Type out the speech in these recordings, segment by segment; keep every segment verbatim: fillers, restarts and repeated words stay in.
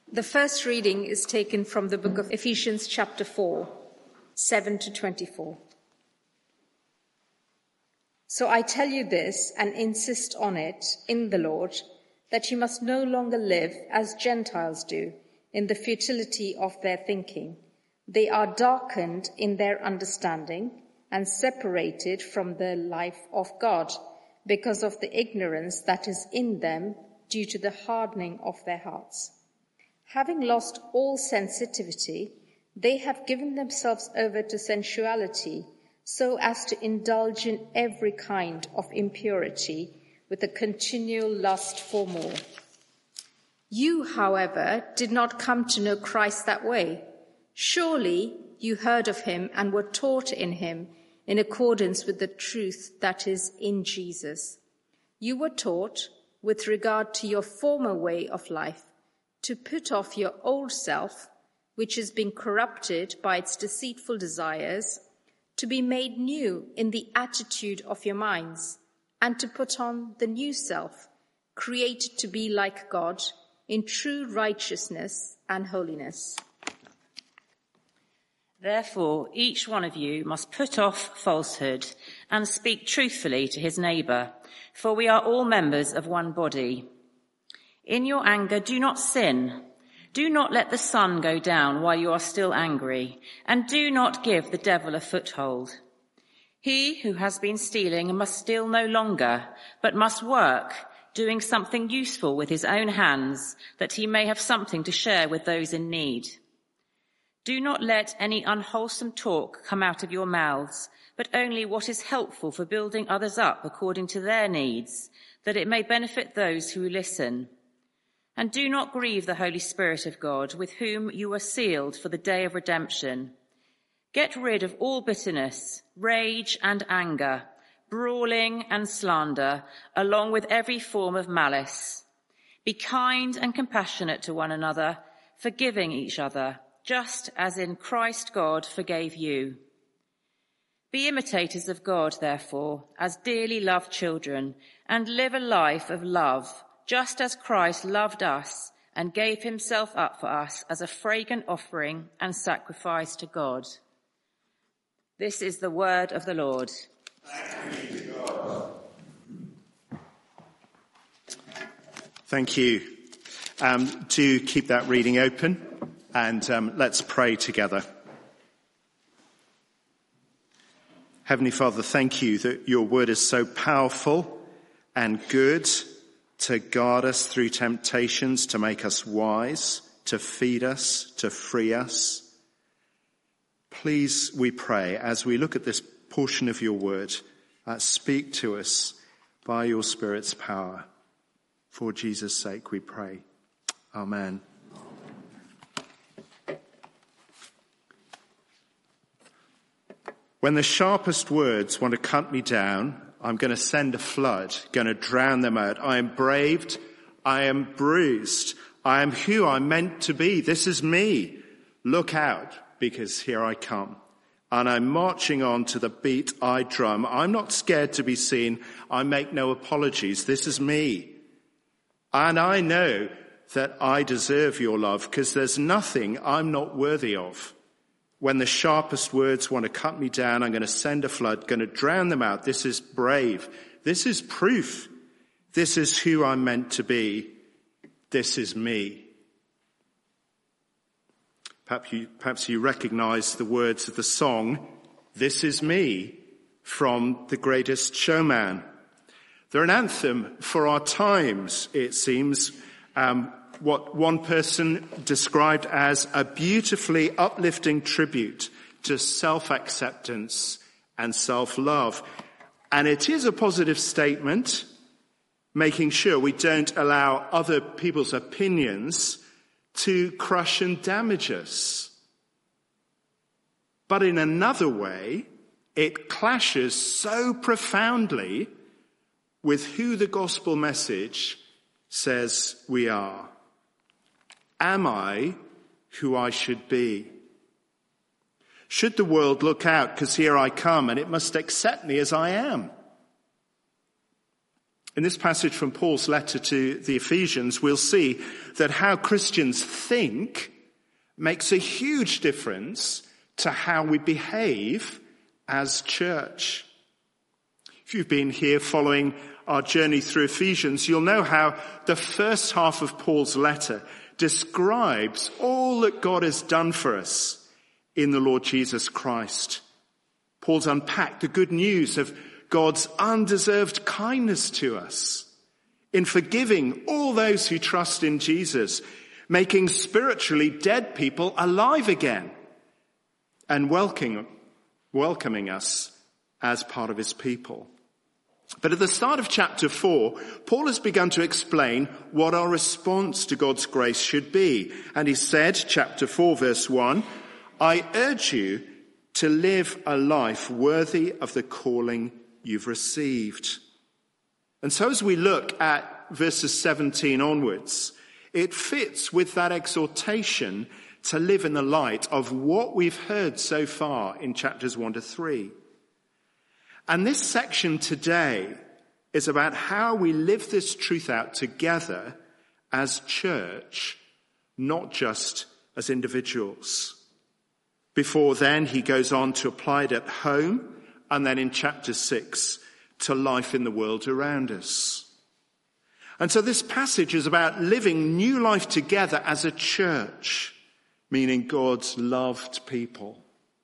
The first reading is taken from the book of Ephesians chapter four, seven to twenty-four. So I tell you this and insist on it in the Lord, that you must no longer live as Gentiles do, in the futility of their thinking. They are darkened in their understanding and separated from the life of God because of the ignorance that is in them due to the hardening of their hearts. Having lost all sensitivity, they have given themselves over to sensuality so as to indulge in every kind of impurity with a continual lust for more. You, however, did not come to know Christ that way. Surely you heard of him and were taught in him in accordance with the truth that is in Jesus. You were taught, with regard to your former way of life, to put off your old self, which has been corrupted by its deceitful desires, to be made new in the attitude of your minds, and to put on the new self, created to be like God, in true righteousness and holiness. Therefore, each one of you must put off falsehood and speak truthfully to his neighbour, for we are all members of one body. In your anger, do not sin. Do not let the sun go down while you are still angry, and do not give the devil a foothold. He who has been stealing must steal no longer, but must work, doing something useful with his own hands, that he may have something to share with those in need. Do not let any unwholesome talk come out of your mouths, but only what is helpful for building others up according to their needs, that it may benefit those who listen. And do not grieve the Holy Spirit of God, with whom you were sealed for the day of redemption. Get rid of all bitterness, rage and anger, brawling and slander, along with every form of malice. Be kind and compassionate to one another, forgiving each other, just as in Christ God forgave you. Be imitators of God, therefore, as dearly loved children, and live a life of love, just as Christ loved us and gave himself up for us as a fragrant offering and sacrifice to God. This is the word of the Lord. Thanks be to God. Thank you. Um, do keep that reading open, and um, let's pray together. Heavenly Father, thank you that your word is so powerful and good to guard us through temptations, to make us wise, to feed us, to free us. Please, we pray, as we look at this portion of your word, uh, speak to us by your Spirit's power. For Jesus' sake, we pray. Amen. When the sharpest words want to cut me down, I'm going to send a flood, going to drown them out. I am braved. I am bruised. I am who I'm meant to be. This is me. Look out, because here I come. And I'm marching on to the beat I drum. I'm not scared to be seen. I make no apologies. This is me. And I know that I deserve your love, because there's nothing I'm not worthy of. When the sharpest words want to cut me down, I'm going to send a flood, going to drown them out. This is brave. This is proof. This is who I'm meant to be. This is me. Perhaps you, perhaps you recognize the words of the song, This Is Me, from The Greatest Showman. They're an anthem for our times, it seems. Um, what one person described as a beautifully uplifting tribute to self-acceptance and self-love. And it is a positive statement, making sure we don't allow other people's opinions to crush and damage us. But in another way, it clashes so profoundly with who the gospel message says we are. Am I who I should be? Should the world look out, because here I come and it must accept me as I am? In this passage from Paul's letter to the Ephesians, we'll see that how Christians think makes a huge difference to how we behave as church. If you've been here following our journey through Ephesians, you'll know how the first half of Paul's letter describes all that God has done for us in the Lord Jesus Christ. Paul's unpacked the good news of God's undeserved kindness to us in forgiving all those who trust in Jesus, making spiritually dead people alive again, and welcoming, welcoming us as part of his people. But at the start of chapter four, Paul has begun to explain what our response to God's grace should be. And he said, chapter four, verse one, I urge you to live a life worthy of the calling you've received. And so as we look at verses seventeen onwards, it fits with that exhortation to live in the light of what we've heard so far in chapters one to three. And this section today is about how we live this truth out together as church, not just as individuals. Before then, he goes on to apply it at home, and then in chapter six, to life in the world around us. And so this passage is about living new life together as a church, meaning God's loved people.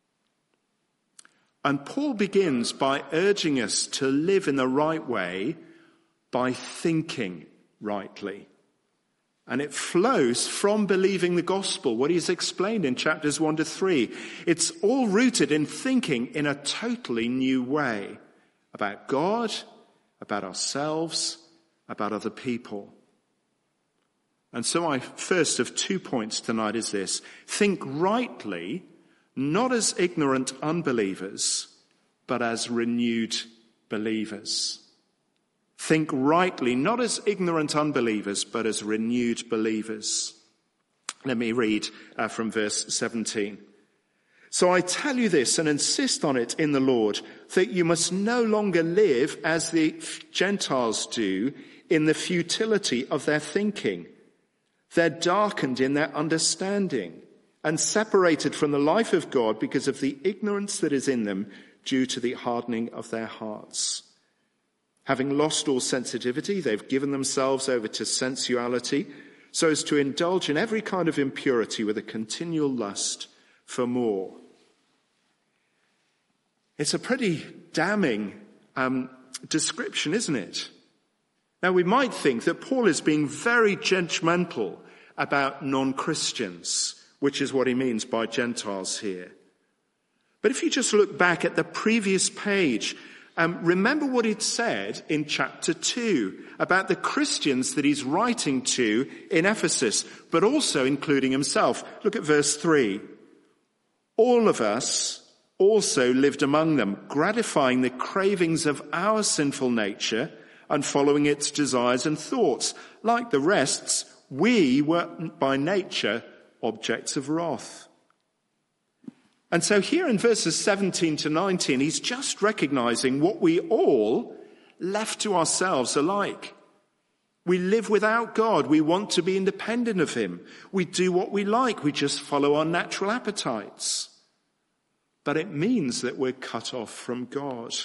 And Paul begins by urging us to live in the right way by thinking rightly. And it flows from believing the gospel, what he's explained in chapters one to three. It's all rooted in thinking in a totally new way about God, about ourselves, about other people. And so my first of two points tonight is this: think rightly, not as ignorant unbelievers, but as renewed believers. Think rightly, not as ignorant unbelievers, but as renewed believers. Let me read uh, from verse seventeen. So I tell you this and insist on it in the Lord, that you must no longer live as the Gentiles do in the futility of their thinking. They're darkened in their understanding and separated from the life of God because of the ignorance that is in them due to the hardening of their hearts. Having lost all sensitivity, they've given themselves over to sensuality so as to indulge in every kind of impurity with a continual lust for more. It's a pretty damning um, description, isn't it? Now, we might think that Paul is being very judgmental about non-Christians, which is what he means by Gentiles here. But if you just look back at the previous page, um, remember what he'd said in chapter two about the Christians that he's writing to in Ephesus, but also including himself. Look at verse three. All of us also lived among them, gratifying the cravings of our sinful nature and following its desires and thoughts. Like the rest, we were by nature objects of wrath. And so here in verses seventeen to nineteen, he's just recognizing what we all, left to ourselves, are like. We live without God. We want to be independent of him. We do what we like. We just follow our natural appetites. But it means that we're cut off from God.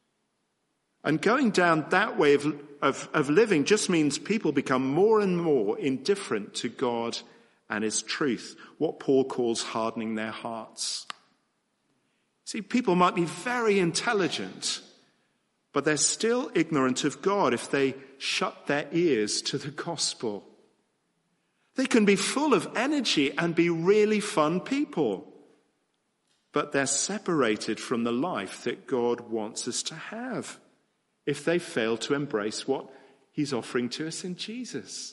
And going down that way of, of, of living just means people become more and more indifferent to God and his truth, what Paul calls hardening their hearts. See, people might be very intelligent, but they're still ignorant of God if they shut their ears to the gospel. They can be full of energy and be really fun people, but they're separated from the life that God wants us to have if they fail to embrace what he's offering to us in Jesus.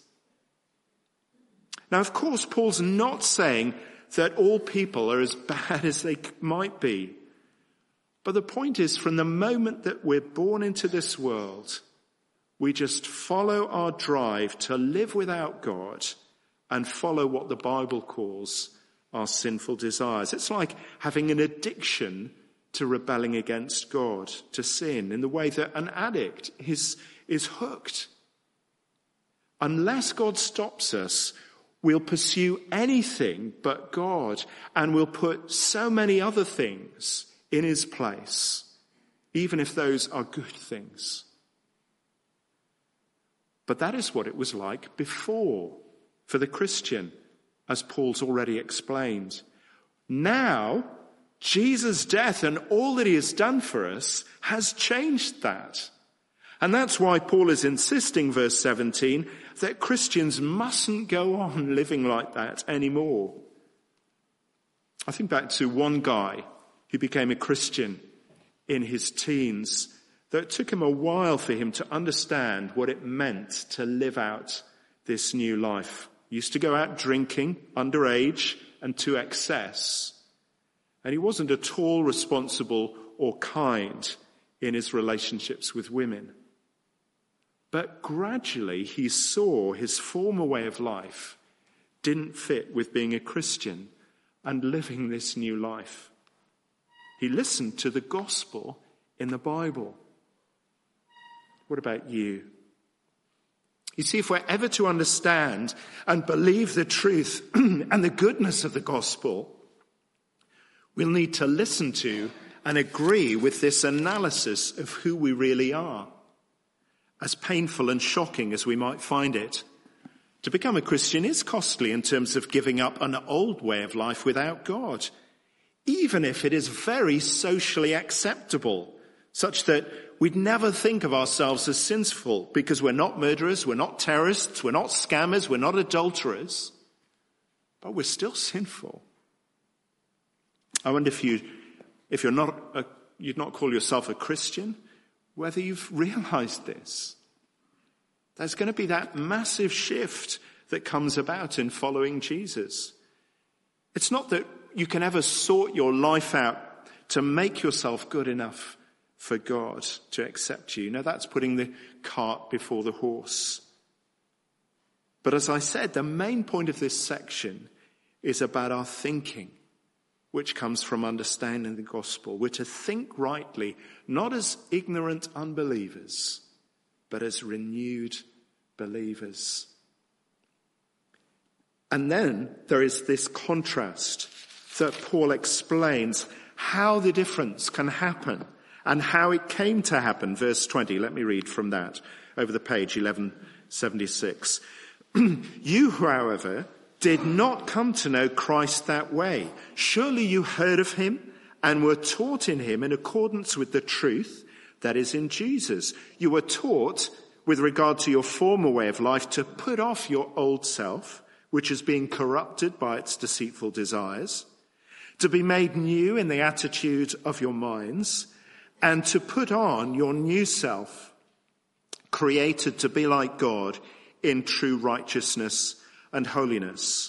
Now, of course, Paul's not saying that all people are as bad as they might be. But the point is, from the moment that we're born into this world, we just follow our drive to live without God and follow what the Bible calls our sinful desires. It's like having an addiction to rebelling against God, to sin, in the way that an addict is, is hooked. Unless God stops us, we'll pursue anything but God, and we'll put so many other things in his place, even if those are good things. But that is what it was like before for the Christian, as Paul's already explained. Now, Jesus' death and all that he has done for us has changed that. And that's why Paul is insisting, verse seventeen, that Christians mustn't go on living like that anymore. I think back to one guy who became a Christian in his teens, though it took him a while for him to understand what it meant to live out this new life. He used to go out drinking underage and to excess. And he wasn't at all responsible or kind in his relationships with women. But gradually he saw his former way of life didn't fit with being a Christian and living this new life. He listened to the gospel in the Bible. What about you? You see, if we're ever to understand and believe the truth and the goodness of the gospel, we'll need to listen to and agree with this analysis of who we really are. As painful and shocking as we might find it, to become a Christian is costly in terms of giving up an old way of life without God, even if it is very socially acceptable, such that we'd never think of ourselves as sinful because we're not murderers, we're not terrorists, we're not scammers, we're not adulterers, but we're still sinful. I wonder if you, if you're not, a, you'd not call yourself a Christian, whether you've realized this. There's going to be that massive shift that comes about in following Jesus. It's not that you can ever sort your life out to make yourself good enough for God to accept you. No, that's putting the cart before the horse. But as I said, the main point of this section is about our thinking, which comes from understanding the gospel. We're to think rightly, not as ignorant unbelievers, but as renewed believers. And then there is this contrast that Paul explains how the difference can happen and how it came to happen. Verse twenty, let me read from that over the page, eleven seventy-six. You, however, did not come to know Christ that way. Surely you heard of him and were taught in him in accordance with the truth that is in Jesus. You were taught, with regard to your former way of life, to put off your old self, which is being corrupted by its deceitful desires, to be made new in the attitude of your minds, and to put on your new self, created to be like God in true righteousness and holiness.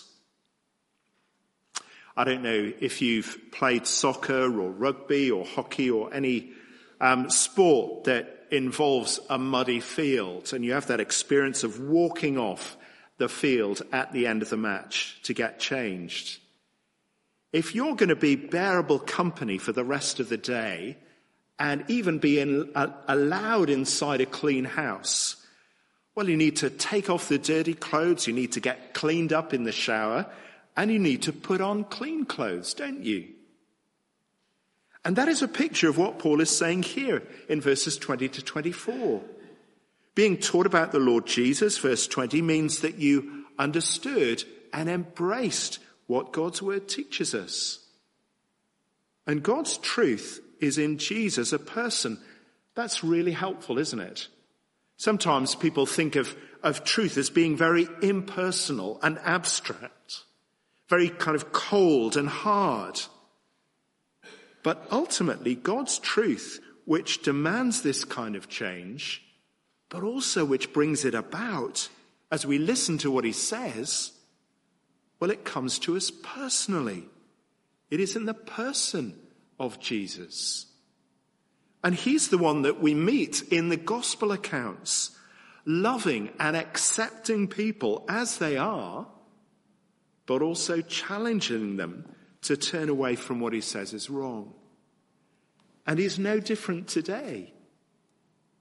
I don't know if you've played soccer or rugby or hockey or any um, sport that involves a muddy field, and you have that experience of walking off the field at the end of the match to get changed. If you're going to be bearable company for the rest of the day and even be in, uh, allowed inside a clean house, well, you need to take off the dirty clothes, you need to get cleaned up in the shower, and you need to put on clean clothes, don't you? And that is a picture of what Paul is saying here in verses twenty to twenty-four. Being taught about the Lord Jesus, verse twenty, means that you understood and embraced what God's word teaches us. And God's truth is in Jesus, a person. That's really helpful, isn't it? Sometimes people think of, of truth as being very impersonal and abstract, very kind of cold and hard. But ultimately, God's truth, which demands this kind of change, but also which brings it about as we listen to what he says, well, it comes to us personally. It is in the person of Jesus. And he's the one that we meet in the gospel accounts, loving and accepting people as they are, but also challenging them to turn away from what he says is wrong. And he's no different today.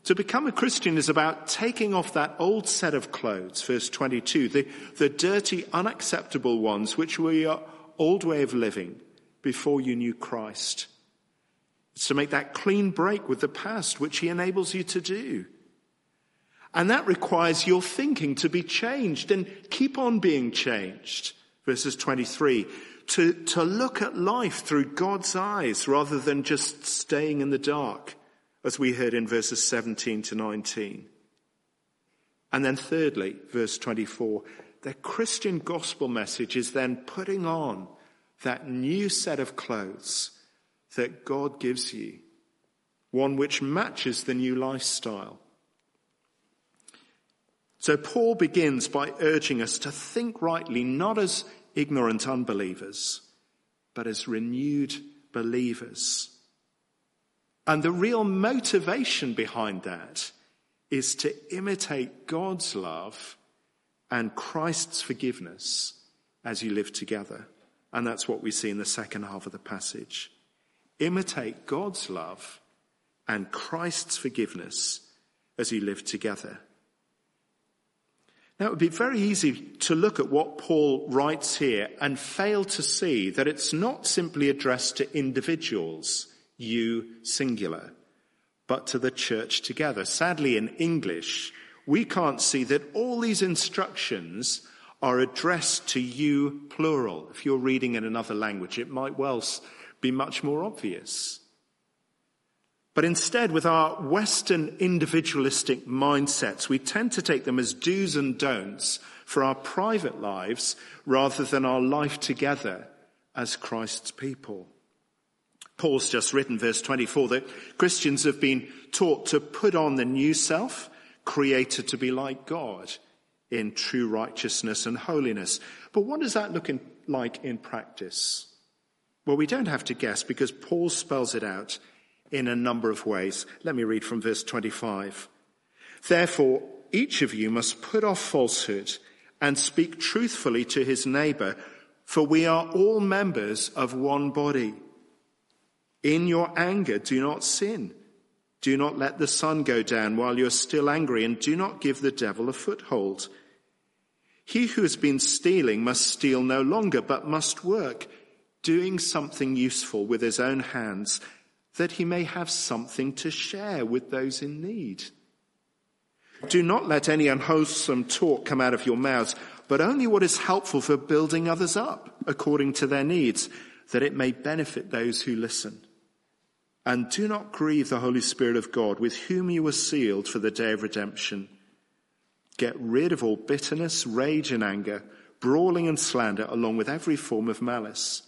To become a Christian is about taking off that old set of clothes, verse twenty-two, the, the dirty, unacceptable ones, which were your old way of living before you knew Christ. It's to make that clean break with the past, which he enables you to do. And that requires your thinking to be changed and keep on being changed. Verses twenty-three, to, to look at life through God's eyes rather than just staying in the dark, as we heard in verses seventeen to nineteen. And then thirdly, verse twenty-four, the Christian gospel message is then putting on that new set of clothes that God gives you, one which matches the new lifestyle. So Paul begins by urging us to think rightly, not as ignorant unbelievers, but as renewed believers. And the real motivation behind that is to imitate God's love and Christ's forgiveness as you live together. And that's what we see in the second half of the passage. Imitate God's love and Christ's forgiveness as you live together. Now, it would be very easy to look at what Paul writes here and fail to see that it's not simply addressed to individuals, you singular, but to the church together. Sadly, in English, we can't see that all these instructions are addressed to you plural. If you're reading in another language, it might well be much more obvious. But instead, with our Western individualistic mindsets, we tend to take them as do's and don'ts for our private lives rather than our life together as Christ's people. Paul's just written, verse twenty-four, that Christians have been taught to put on the new self, created to be like God in true righteousness and holiness. But what does that look in, like in practice? Well, we don't have to guess because Paul spells it out in a number of ways. Let me read from verse twenty-five. Therefore, each of you must put off falsehood and speak truthfully to his neighbor, for we are all members of one body. In your anger, do not sin. Do not let the sun go down while you're still angry, and do not give the devil a foothold. He who has been stealing must steal no longer, but must work, doing something useful with his own hands, that he may have something to share with those in need. Do not let any unwholesome talk come out of your mouths, but only what is helpful for building others up according to their needs, that it may benefit those who listen. And do not grieve the Holy Spirit of God, with whom you were sealed for the day of redemption. Get rid of all bitterness, rage and anger, brawling and slander, along with every form of malice.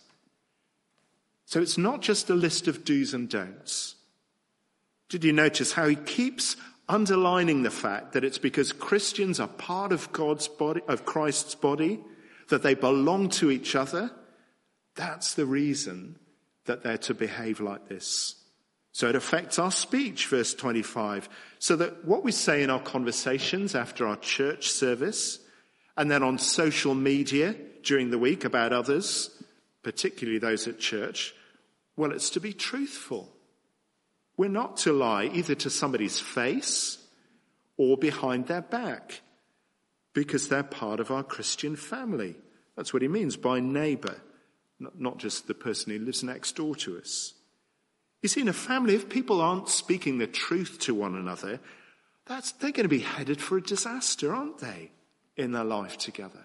So it's not just a list of do's and don'ts. Did you notice how he keeps underlining the fact that it's because Christians are part of God's body, of Christ's body, that they belong to each other? That's the reason that they're to behave like this. So it affects our speech, verse twenty-five, so that what we say in our conversations after our church service, and then on social media during the week about others, particularly those at church, well, it's to be truthful. We're not to lie either to somebody's face or behind their back, because they're part of our Christian family. That's what he means by neighbour, not just the person who lives next door to us. You see, in a family, if people aren't speaking the truth to one another, that's, they're going to be headed for a disaster, aren't they, in their life together?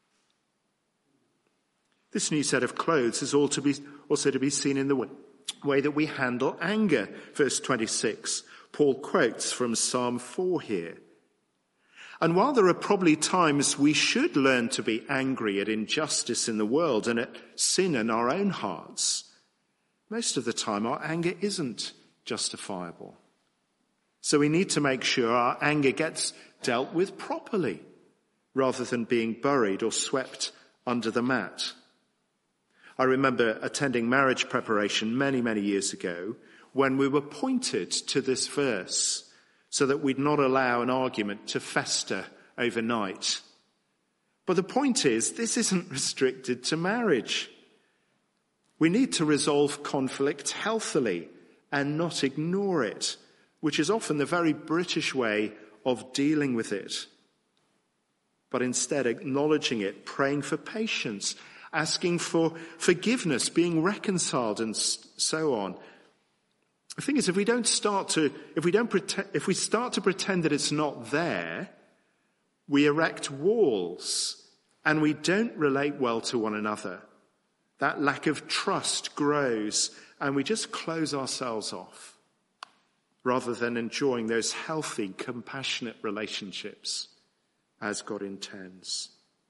This new set of clothes is all to be, also to be seen in the way, way that we handle anger. Verse twenty-six, Paul quotes from Psalm four here. And while there are probably times we should learn to be angry at injustice in the world and at sin in our own hearts, most of the time our anger isn't justifiable. So we need to make sure our anger gets dealt with properly, rather than being buried or swept under the mat. I remember attending marriage preparation many, many years ago when we were pointed to this verse so that we'd not allow an argument to fester overnight. But the point is, this isn't restricted to marriage. We need to resolve conflict healthily and not ignore it, which is often the very British way of dealing with it, but instead acknowledging it, praying for patience, asking for forgiveness, being reconciled, and so on. The thing is, if we don't start to, if we don't pretend, if we start to pretend that it's not there, we erect walls and we don't relate well to one another. That lack of trust grows and we just close ourselves off rather than enjoying those healthy, compassionate relationships as God intends.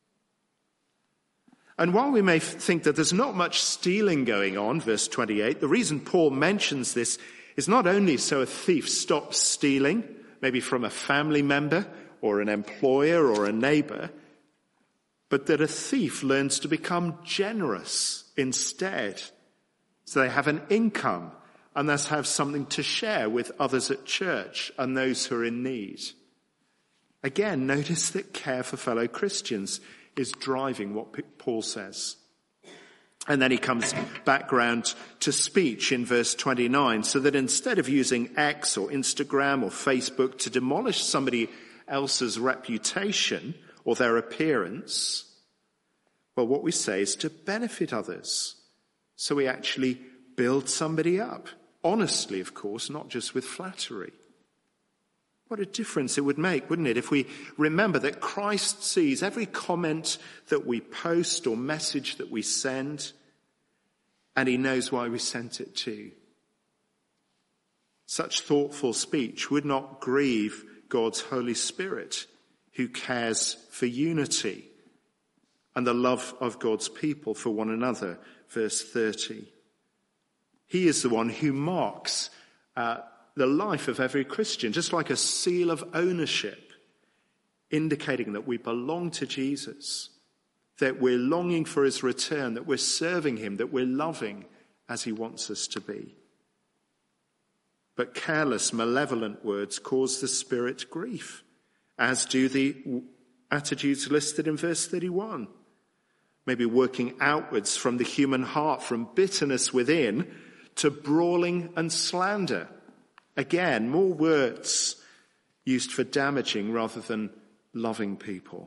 And while we may think that there's not much stealing going on, verse twenty-eight, the reason Paul mentions this is not only so a thief stops stealing, maybe from a family member or an employer or a neighbor, but that a thief learns to become generous instead. So they have an income and thus have something to share with others at church and those who are in need. Again, notice that care for fellow Christians is driving what Paul says. And then he comes back round to speech in verse twenty-nine, so that instead of using X or Instagram or Facebook to demolish somebody else's reputation or their appearance, well, what we say is to benefit others. So we actually build somebody up, honestly, of course, not just with flattery. What a difference it would make, wouldn't it, if we remember that Christ sees every comment that we post or message that we send, and he knows why we sent it too. Such thoughtful speech would not grieve God's Holy Spirit, who cares for unity and the love of God's people for one another. Verse thirty. He is the one who marks uh, the life of every Christian, just like a seal of ownership, indicating that we belong to Jesus, that we're longing for his return, that we're serving him, that we're loving as he wants us to be. But careless, malevolent words cause the Spirit grief, as do the attitudes listed in verse thirty-one. Maybe working outwards from the human heart, from bitterness within to brawling and slander. Again, more words used for damaging rather than loving people.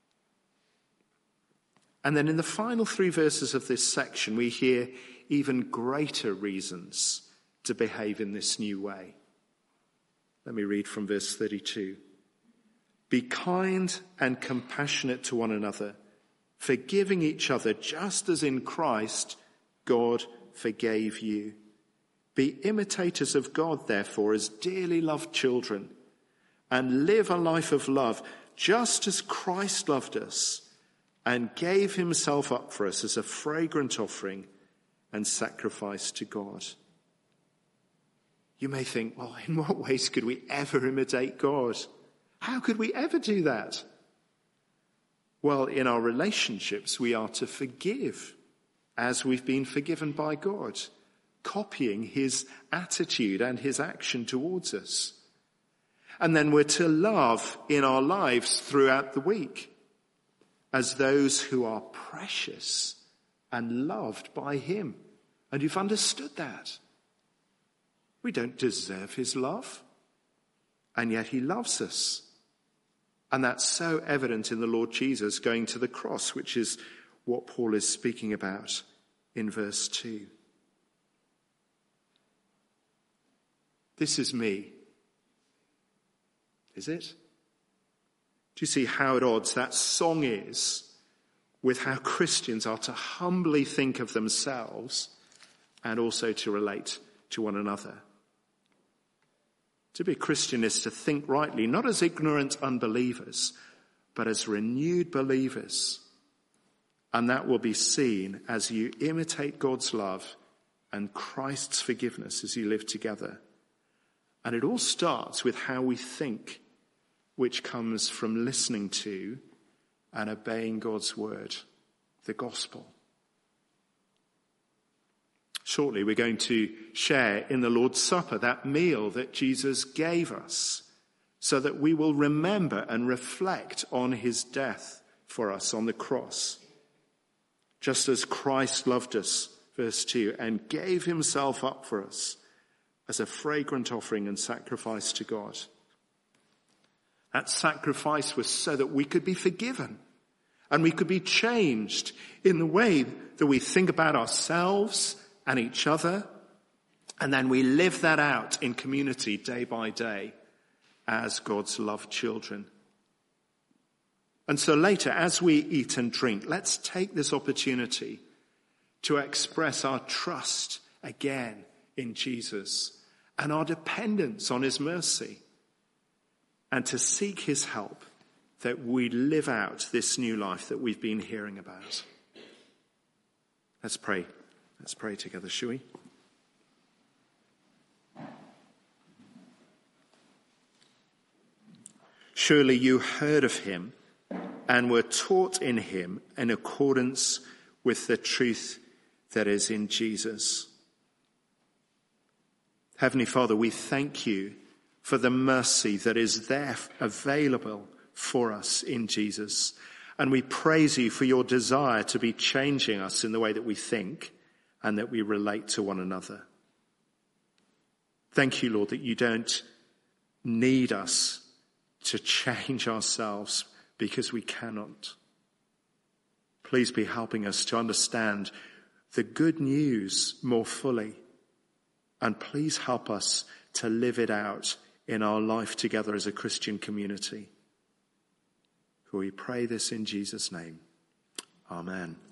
And then in the final three verses of this section, we hear even greater reasons to behave in this new way. Let me read from verse thirty-two. Be kind and compassionate to one another, forgiving each other just as in Christ God forgave you. Be imitators of God, therefore, as dearly loved children, and live a life of love, just as Christ loved us and gave himself up for us as a fragrant offering and sacrifice to God. You may think, well, in what ways could we ever imitate God? How could we ever do that? Well, in our relationships, we are to forgive as we've been forgiven by God, copying his attitude and his action towards us. And then we're to love in our lives throughout the week as those who are precious and loved by him. And you've understood that. We don't deserve his love, and yet he loves us. And that's so evident in the Lord Jesus going to the cross, which is what Paul is speaking about in verse two. This is me. Is it? Do you see how at odds that song is with how Christians are to humbly think of themselves and also to relate to one another? To be a Christian is to think rightly, not as ignorant unbelievers, but as renewed believers. And that will be seen as you imitate God's love and Christ's forgiveness as you live together. And it all starts with how we think, which comes from listening to and obeying God's word, the gospel. Shortly, we're going to share in the Lord's Supper, that meal that Jesus gave us, so that we will remember and reflect on his death for us on the cross. Just as Christ loved us, verse two, and gave himself up for us, as a fragrant offering and sacrifice to God. That sacrifice was so that we could be forgiven and we could be changed in the way that we think about ourselves and each other, and then we live that out in community day by day as God's loved children. And so later, as we eat and drink, let's take this opportunity to express our trust again in Jesus and our dependence on his mercy, and to seek his help that we live out this new life that we've been hearing about. Let's pray. Let's pray together, shall we? Surely you heard of him and were taught in him in accordance with the truth that is in Jesus. Heavenly Father, we thank you for the mercy that is there available for us in Jesus. And we praise you for your desire to be changing us in the way that we think and that we relate to one another. Thank you, Lord, that you don't need us to change ourselves because we cannot. Please be helping us to understand the good news more fully. And please help us to live it out in our life together as a Christian community. For we pray this in Jesus' name. Amen.